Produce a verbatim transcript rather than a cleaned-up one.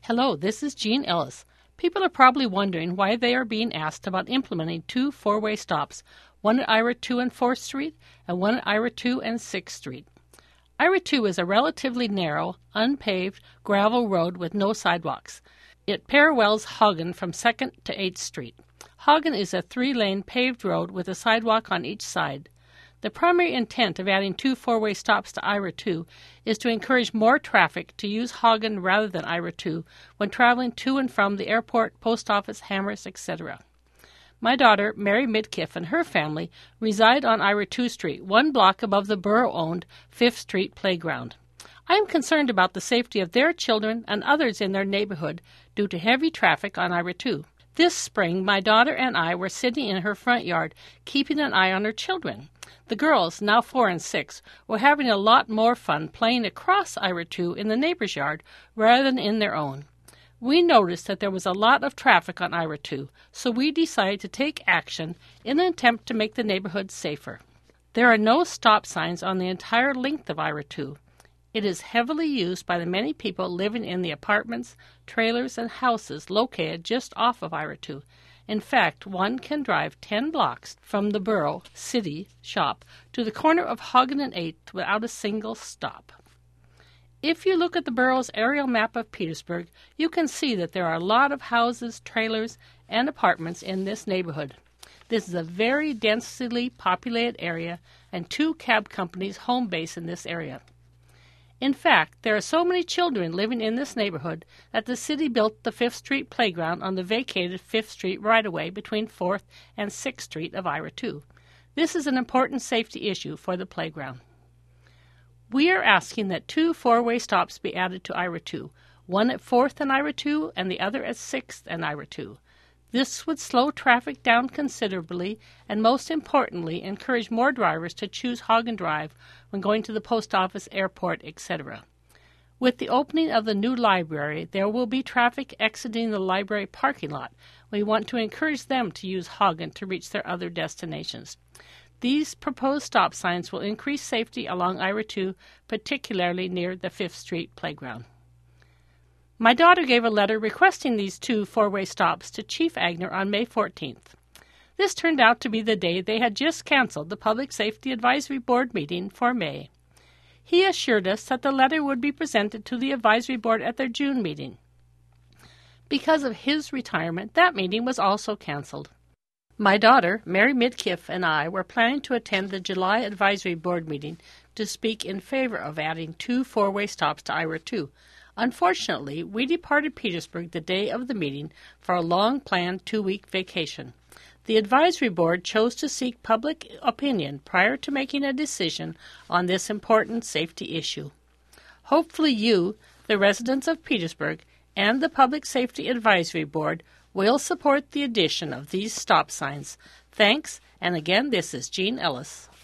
Hello, this is Jean Ellis. People are probably wondering why they are being asked about implementing two four-way stops, one at I R A two and fourth Street and one at I R A two and sixth Street. I R A two is a relatively narrow, unpaved, gravel road with no sidewalks. It parallels Hagen from second to eighth Street. Hagen is a three-lane paved road with a sidewalk on each side. The primary intent of adding two four-way stops to I R A two is to encourage more traffic to use Hagen rather than I R A two when traveling to and from the airport, post office, Hammer's, et cetera. My daughter, Mary Midkiff, and her family reside on I R A two Street, one block above the borough-owned fifth Street playground. I am concerned about the safety of their children and others in their neighborhood due to heavy traffic on I R A two. This spring, my daughter and I were sitting in her front yard, keeping an eye on her children. The girls, now four and six, were having a lot more fun playing across I R A two in the neighbor's yard rather than in their own. We noticed that there was a lot of traffic on I R A two, so we decided to take action in an attempt to make the neighborhood safer. There are no stop signs on the entire length of I R A two. It is heavily used by the many people living in the apartments, trailers, and houses located just off of I R A two. In fact, one can drive ten blocks from the borough city shop to the corner of Hagen and eighth without a single stop. If you look at the borough's aerial map of Petersburg, you can see that there are a lot of houses, trailers, and apartments in this neighborhood. This is a very densely populated area, and two cab companies home base in this area. In fact, there are so many children living in this neighborhood that the city built the fifth Street playground on the vacated fifth Street right-of-way between fourth and sixth Street of I R A two. This is an important safety issue for the playground. We are asking that two four-way stops be added to I R A two, one at fourth and I R A two and the other at sixth and I R A two. This would slow traffic down considerably and, most importantly, encourage more drivers to choose Hagen Drive when going to the post office, airport, et cetera. With the opening of the new library, there will be traffic exiting the library parking lot. We want to encourage them to use Hagen to reach their other destinations. These proposed stop signs will increase safety along I R A two, particularly near the fifth Street playground. My daughter gave a letter requesting these two four-way stops to Chief Agner on May fourteenth. This turned out to be the day they had just canceled the Public Safety Advisory Board meeting for May. He assured us that the letter would be presented to the Advisory Board at their June meeting. Because of his retirement, that meeting was also canceled. My daughter, Mary Midkiff, and I were planning to attend the July Advisory Board meeting to speak in favor of adding two four-way stops to I R A two. Unfortunately, we departed Petersburg the day of the meeting for a long-planned two-week vacation. The advisory board chose to seek public opinion prior to making a decision on this important safety issue. Hopefully you, the residents of Petersburg, and the Public Safety Advisory Board will support the addition of these stop signs. Thanks, and again, this is Jean Ellis.